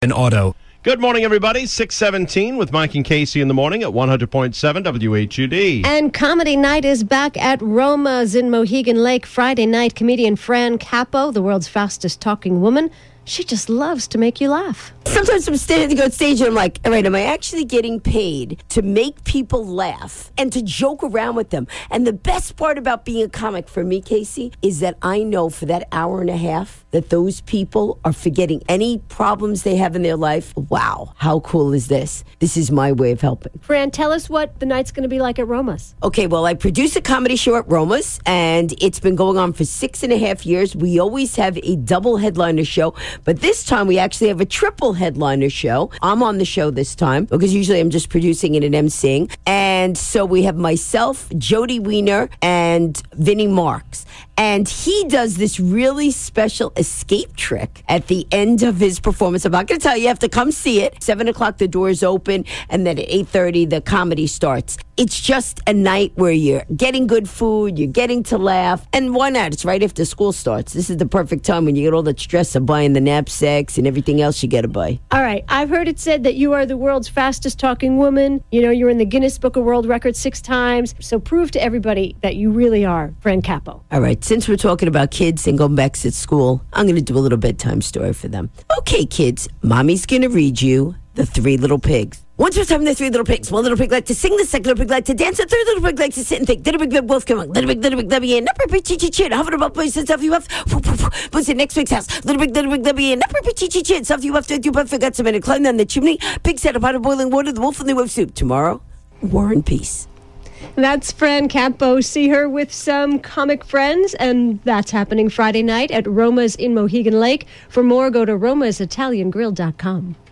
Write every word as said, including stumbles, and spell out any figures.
An auto. Good morning, everybody. six seventeen with Mike and Casey in the morning at one hundred point seven W H U D. And comedy night is back at Roma's in Mohegan Lake. Friday night, comedian Fran Capo, the world's fastest talking woman. She just loves to make you laugh. Sometimes I'm standing on stage and I'm like, all right, am I actually getting paid to make people laugh and to joke around with them? And the best part about being a comic for me, Casey, is that I know for that hour and a half that those people are forgetting any problems they have in their life. Wow, how cool is this? This is my way of helping. Fran, tell us what the night's going to be like at Roma's. Okay, well, I produce a comedy show at Roma's, and it's been going on for six and a half years. We always have a double headliner show, but this time we actually have a triple headliner show. I'm on the show this time because usually I'm just producing it and emceeing. And so we have myself, Jody Weiner, and Vinnie Marks. And he does this really special escape trick at the end of his performance. I'm not going to tell you. You have to come see it. seven o'clock, the doors open. And then at eight thirty, the comedy starts. It's just a night where you're getting good food, you're getting to laugh. And why not? It's right after school starts. This is the perfect time when you get all that stress of buying the knapsacks and everything else you got to buy. All right. I've heard it said that you are the world's fastest talking woman. You know, you're in the Guinness Book of World Records six times. So prove to everybody that you really are Fran Capo. All right. Since we're talking about kids and going back to school, I'm going to do a little bedtime story for them. Okay, kids, Mommy's going to read you The Three Little Pigs. Once upon a time, the three little pigs. One little pig liked to sing, the second little pig liked to dance, the third little pig liked to sit and think. Little big, big wolf came along. Little big, little big, little big, upper big, chee chin. Hovered above boys and stuff you have. Was in next pig's house. Little big, little big, little big, upper big, chee chin. Stuff you have to do, but forgot some and climbed down the chimney. Pig set a pot of boiling water. The wolf and the wolf soup. Tomorrow, war and peace. That's Fran Capo. See her with some comic friends, and that's happening Friday night at Roma's in Mohegan Lake. For more, go to romas italian grill dot com.